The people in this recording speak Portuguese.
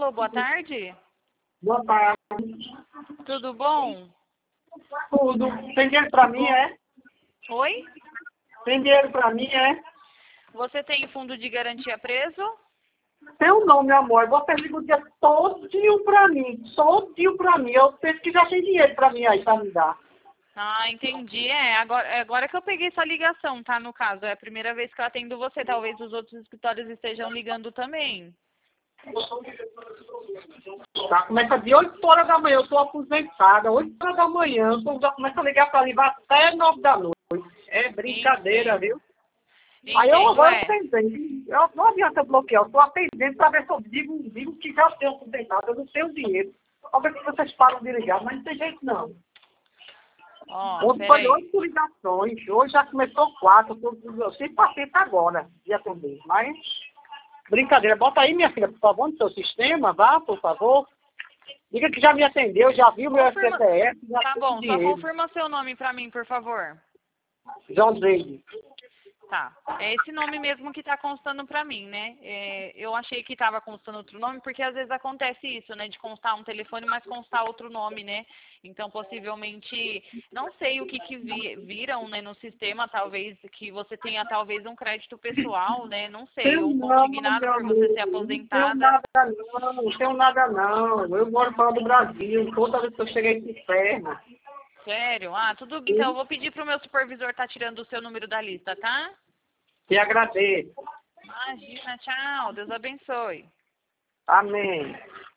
Alô, boa tarde. Boa tarde. Tudo bom? Tudo. Tem dinheiro pra mim, é? Oi? Tem dinheiro pra mim, é? Você tem fundo de garantia preso? Seu nome, meu amor. Você liga o dia todinho pra mim. Todinho pra mim. Eu penso que já tem dinheiro pra mim aí, pra me dar. Ah, entendi. Agora que eu peguei sua ligação, tá? No caso, é a primeira vez que eu atendo você. Talvez os outros escritórios estejam ligando também. Tá? Começa de 8 horas da manhã. Eu tô aposentada. 8 horas da manhã. Eu já começo a ligar pra ali até 9 da noite. É brincadeira, Entendo. viu? Aí eu Entendo, agora atendendo. Não adianta eu bloquear. Eu tô atendendo pra ver se eu digo que já tenho aposentado. Eu não tenho dinheiro. Talvez que vocês param de ligar, mas não tem jeito não. Ó, Ontem foi peraí. 8 ligações, hoje já começou 4, eu sempre passei agora de atender, mas brincadeira, bota aí minha filha, por favor, no seu sistema, vá, por favor. Diga que já me atendeu, já viu meu Confirma... FGTS, já Tá tem bom, só dinheiro. confirma seu nome pra mim, por favor. João Zeide. Tá. É esse nome mesmo que tá constando pra mim, né? Eu achei que tava constando outro nome, porque às vezes acontece isso, né? De constar um telefone, mas constar outro nome, né? Então, possivelmente, não sei o que viram, né, no sistema, talvez, que você tenha talvez um crédito pessoal, né? Não sei, Tenho ou um não, consignado meu por você ser amor, não tenho aposentada. nada não tenho nada não. Eu moro fora do Brasil, toda vez que eu cheguei de inferno. Sério? Ah, tudo bem. Então, eu vou pedir pro meu supervisor tá tirando o seu número da lista, tá? Te agradeço. Imagina, tchau. Deus abençoe. Amém.